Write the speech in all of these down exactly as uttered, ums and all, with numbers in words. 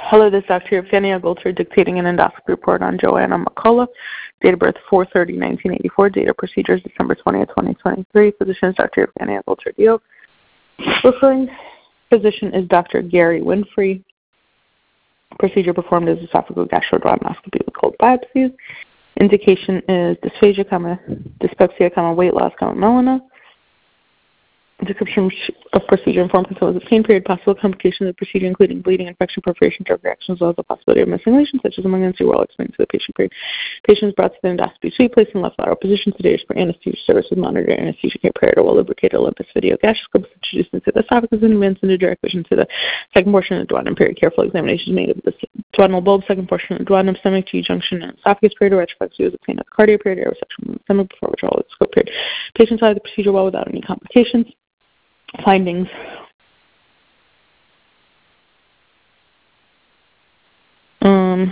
Hello, this is Doctor Evgenia Golter dictating an endoscopy report on Joanna McCullough. Date of birth four thirty nineteen eighty-four. Date of procedures December twentieth, twenty twenty-three. Physician is Doctor Evgenia Golter Dio. Referring physician is Doctor Gary Winfrey. Procedure performed as esophageal-gastroduodenoscopy with cold biopsies. Indication is dysphagia, comma, dyspepsia, comma, weight loss, comma, melena. Description of procedure informed consent was obtained. Period. Possible complications of the procedure, including bleeding, infection, perforation, drug reactions, as well as the possibility of missing lesions, such as malignancy, were all explained to the patient. Period. Patient is brought to the endoscopy suite, placed in left lateral position, sedated for anesthesia service with monitored anesthesia care, period, or lubricated Olympus video gastroscope is introduced into the esophagus and advanced into direct vision to the second portion of the duodenum. Period. Careful examination is made of the duodenal bulb, second portion of the duodenum, stomach, G junction, and esophagus. Period. Retroflex view is obtained at the cardia. Period. Air resection from the stomach before withdrawal of the scope. Period. Patient started the procedure well without any complications. Findings. Um,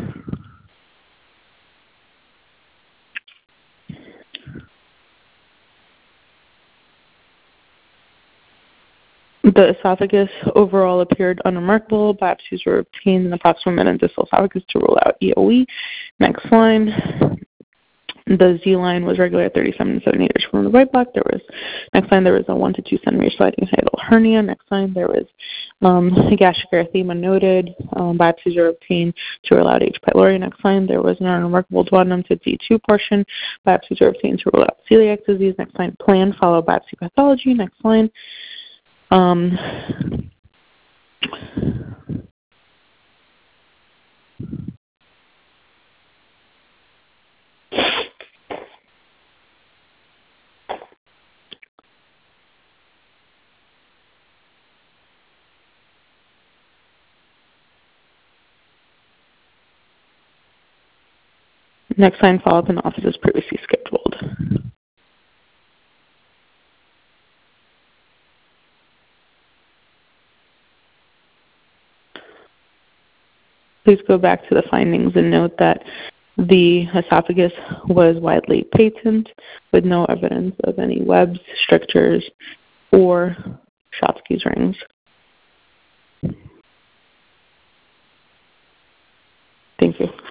the esophagus overall appeared unremarkable. Biopsies were obtained in the proximal mid and distal esophagus to rule out E O E. Next line. The Z line was regular at thirty-seven centimeters from the right block. There was, next line, there was a one to two centimeter sliding hiatal hernia. Next line, there was um, gastric erythema noted. Um, biopsies were obtained to rule out H. pylori. Next line, there was an unremarkable duodenum to D two portion. Biopsies were obtained to rule out celiac disease. Next line, plan, follow biopsy pathology. Next line. Um, Next line, follow-up in the office as previously scheduled. Please go back to the findings and note that the esophagus was widely patent with no evidence of any webs, strictures, or Schottky's rings. Thank you.